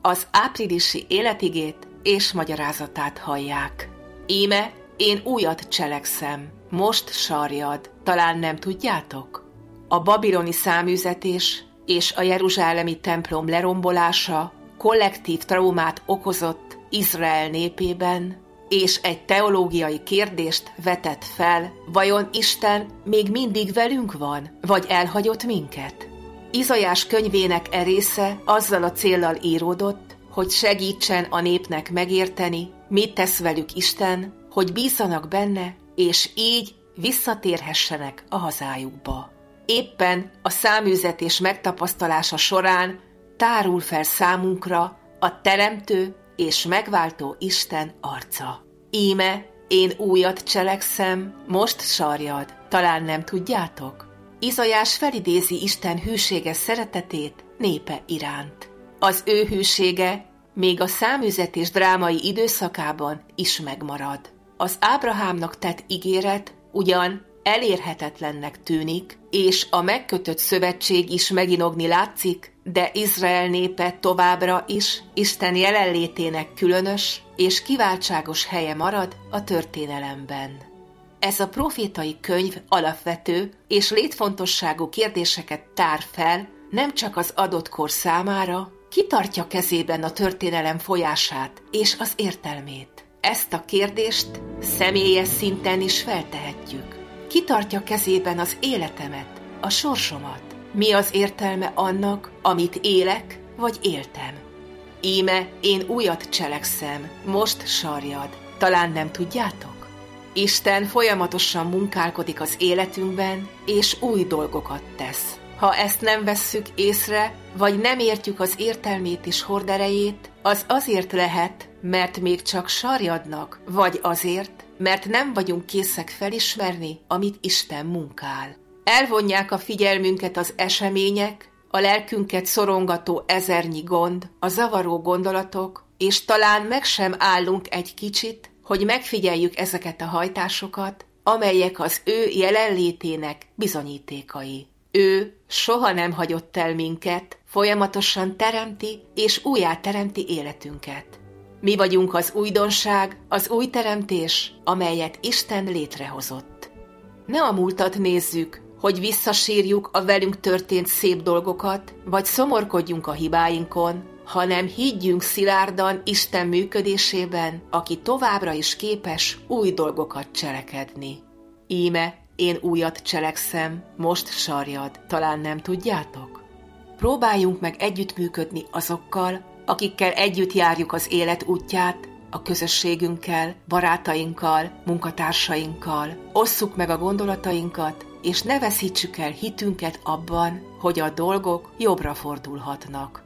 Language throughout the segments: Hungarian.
az áprilisi életigét és magyarázatát hallják. Íme, én újat cselekszem, most sarjad, talán nem tudjátok? A babiloni száműzetés és a jeruzsálemi templom lerombolása kollektív traumát okozott Izrael népében, és egy teológiai kérdést vetett fel, vajon Isten még mindig velünk van, vagy elhagyott minket? Izaiás könyvének e része azzal a céllal íródott, hogy segítsen a népnek megérteni, mit tesz velük Isten, hogy bízzanak benne, és így visszatérhessenek a hazájukba. Éppen a száműzetés megtapasztalása során tárul fel számunkra a teremtő és megváltó Isten arca. Íme, én újat cselekszem, most sarjad, talán nem tudjátok? Izaiás felidézi Isten hűséges szeretetét népe iránt. Az ő hűsége még a száműzetés drámai időszakában is megmarad. Az Ábrahámnak tett ígéret ugyan elérhetetlennek tűnik, és a megkötött szövetség is meginogni látszik, de Izrael népe továbbra is Isten jelenlétének különös és kiváltságos helye marad a történelemben. Ez a profétai könyv alapvető és létfontosságú kérdéseket tár fel, nem csak az adott kor számára, ki tartja kezében a történelem folyását és az értelmét. Ezt a kérdést személyes szinten is feltehetjük. Ki tartja kezében az életemet, a sorsomat? Mi az értelme annak, amit élek vagy éltem? Íme, én újat cselekszem, most sarjad, talán nem tudjátok? Isten folyamatosan munkálkodik az életünkben, és új dolgokat tesz. Ha ezt nem vesszük észre, vagy nem értjük az értelmét és horderejét, az azért lehet, mert még csak sarjadnak, vagy azért, mert nem vagyunk készek felismerni, amit Isten munkál. Elvonják a figyelmünket az események, a lelkünket szorongató ezernyi gond, a zavaró gondolatok, és talán meg sem állunk egy kicsit, hogy megfigyeljük ezeket a hajtásokat, amelyek az ő jelenlétének bizonyítékai. Ő soha nem hagyott el minket, folyamatosan teremti és újjáteremti életünket. Mi vagyunk az újdonság, az új teremtés, amelyet Isten létrehozott. Ne a múltat nézzük, hogy visszasírjuk a velünk történt szép dolgokat, vagy szomorkodjunk a hibáinkon, hanem higgyünk szilárdan Isten működésében, aki továbbra is képes új dolgokat cselekedni. Íme, én újat cselekszem, most sarjad, talán nem tudjátok? Próbáljunk meg együttműködni azokkal, akikkel együtt járjuk az élet útját, a közösségünkkel, barátainkkal, munkatársainkkal. Osszuk meg a gondolatainkat, és ne veszítsük el hitünket abban, hogy a dolgok jobbra fordulhatnak.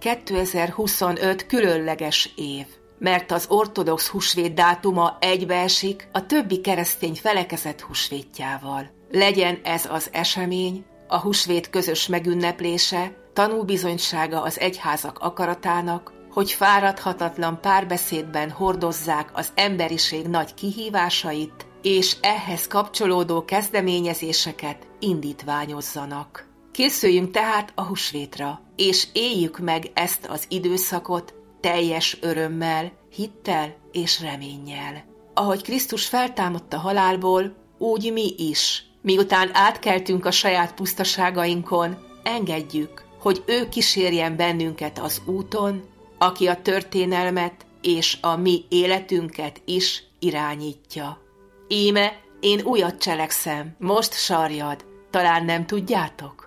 2025 különleges év, mert az ortodox húsvét dátuma egybeesik a többi keresztény felekezet húsvétjával. Legyen ez az esemény, a húsvét közös megünneplése, tanúbizonysága az egyházak akaratának, hogy fáradhatatlan párbeszédben hordozzák az emberiség nagy kihívásait, és ehhez kapcsolódó kezdeményezéseket indítványozzanak. Készüljünk tehát a húsvétra, és éljük meg ezt az időszakot teljes örömmel, hittel és reménnyel. Ahogy Krisztus feltámadt a halálból, úgy mi is, miután átkeltünk a saját pusztaságainkon, engedjük, hogy ő kísérjen bennünket az úton, aki a történelmet és a mi életünket is irányítja. Íme, én újat cselekszem, most sarjad, talán nem tudjátok?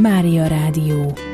Mária Rádió.